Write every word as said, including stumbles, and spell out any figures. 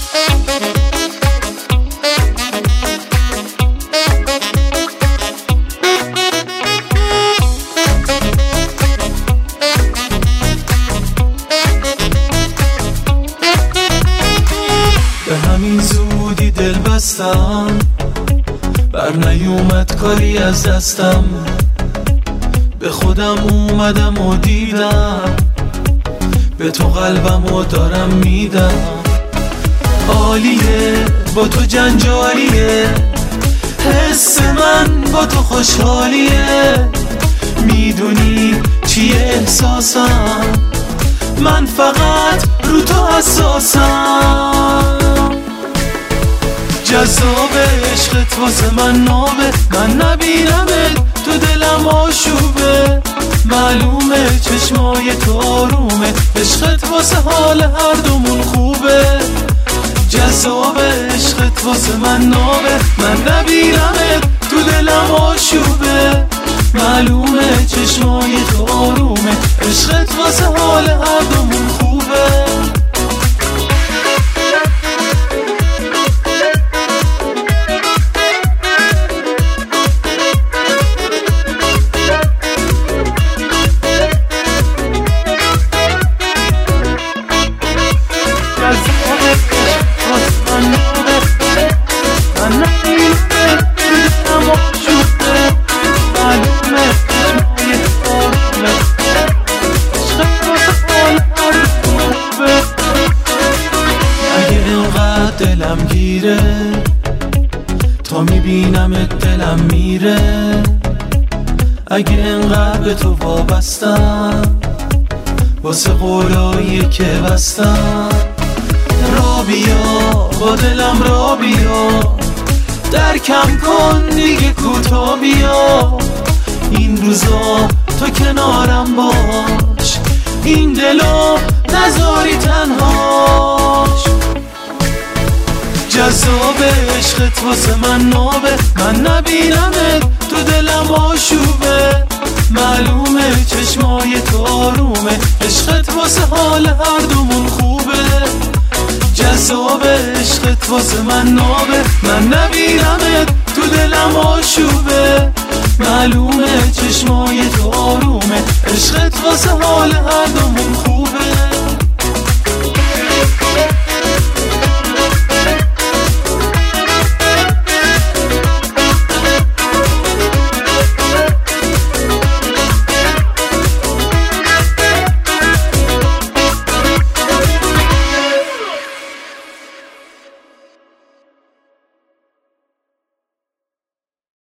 همین زودی دل بستم، بر نیومد کاری از دستم. به خودم اومدم و دیدم به تو قلبمو دارم میدم. عالیه با تو جنجالیه، حس من با تو خوشحالیه. میدونی چیه احساسم، من فقط رو تو حساسم. جذاب عشقت واسه من نابه، من نبینمت تو دلم آشوبه. معلومه چشمای تو آرومه، عشقت واسه حال هر دومون خوبه. جذاب عشقت واسه من نابه، من نبینمت تو دلم آشوبه. معلومه چشمای تو آرومه، عشقت واسه حال هر دومون خوبه. دلم گیره تا میبینمت دلم میره. اگه انقدر به تو وابستم واسه قولایی که بستم. را بیا با دلم را بیا، درکم کن دیگه کوتا بیا. این روزا تو کنارم باش، این دلو نذاری تنهاش. جذاب عشقت واسه من نابه، من نبینمت تو دلم آشوبه. معلومه چشمای تو آرومه، عشقت واسه حال هر دومون خوبه. جذاب عشقت واسه من نابه، من نبینمت تو دلم آشوبه. معلومه چشمای تو آرومه، عشقت واسه حال هر دومون خوبه.